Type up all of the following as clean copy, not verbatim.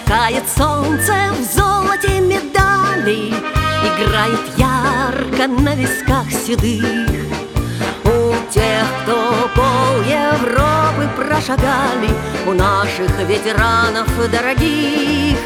Сверкает солнце в золоте медалей, играет ярко на висках седых. У тех, кто пол Европы прошагали, у наших ветеранов дорогих,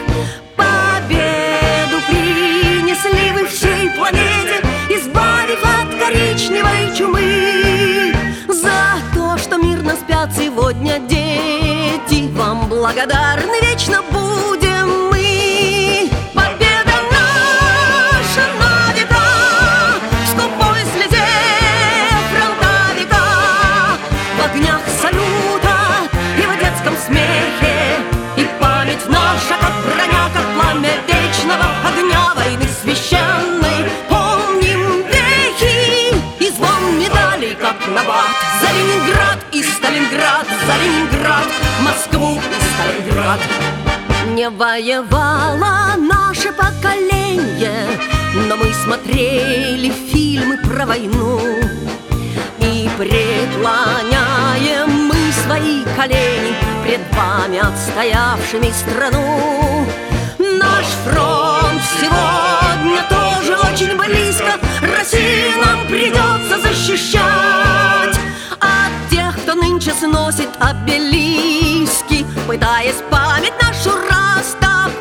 победу принесли вы всей планете, избавив от коричневой чумы. За то, что мирно спят сегодня дети, вам благодарны вечно будем мы. Победа наша на века, в скупой слезе фронтовика, в огнях салюта и в детском смехе. И память наша, как броня, как пламя вечного огня войны священной. Помним вехи и звон медалей, как набат. За Ленинград и Сталинград, за Ленинград, Москву и Сталинград. Не воевало наше поколение, но мы смотрели фильмы про войну. И преклоняем мы свои колени пред вами, отстоявшими страну. Наш фронт сегодня тоже очень близко, Россию нам придется защищать от тех, кто нынче сносит обелиски, пытаясь память нашу растоптать.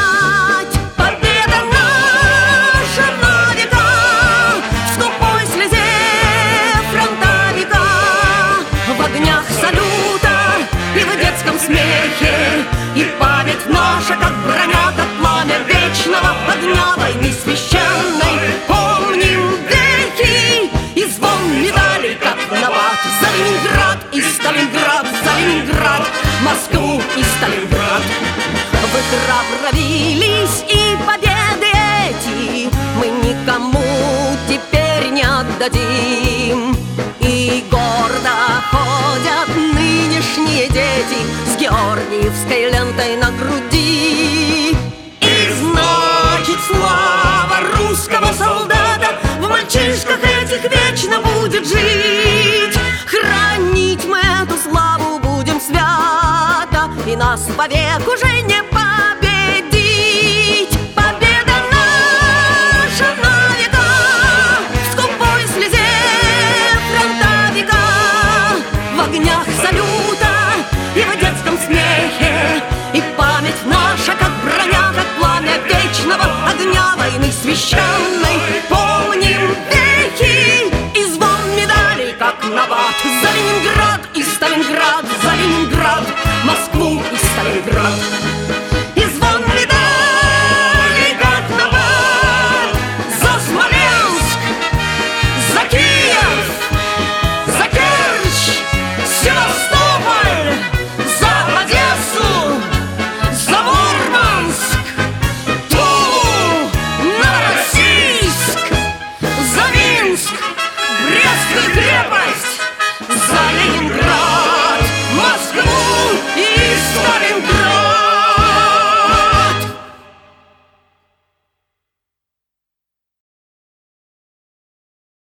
Победа наша на века, в скупой слезе фронтовика, в огнях салюта и в детском смехе. И память наша, как броня, как пламя вечного огня войны священной. Помним вехи и звон медалей, как набат. За Ленинград и Сталинград, за Ленинград, Москву и Сталинград. Вы храбро бились, и победы эти мы никому теперь не отдадим. И гордо ходят нынешние дети с георгиевской лентой на груди. И значит, слава русского солдата в мальчишках этих вечно будет жить. Хранить мы эту славу будем свято, и нас вовек уже не победить. Победа наша на века, в скупой слезе фронтовика, в огнях салюта и в детском смехе. И память наша, как броня, как пламя вечного огня войны священной. Помним вехи и звон медалей, как набат. За Ленинград и Сталинград, за Ленинград, Москву и Сталинград.